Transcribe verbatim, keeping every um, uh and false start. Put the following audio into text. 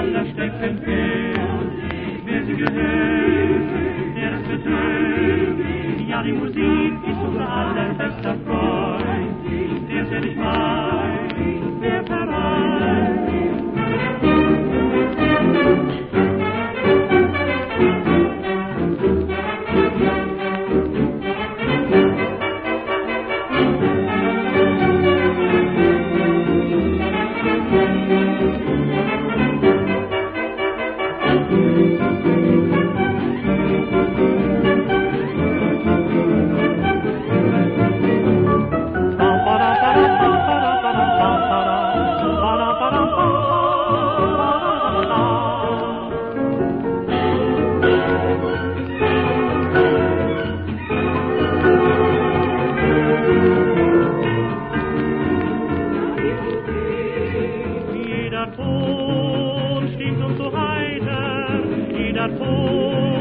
aller Stecken fehlt. Wer sie gehört, der ist betrübt. Ja, die Musik ist unser allerbester Freund. Der ist ja nicht mein, der Verein. Jeder Ton stimmt uns so heiter, jeder Ton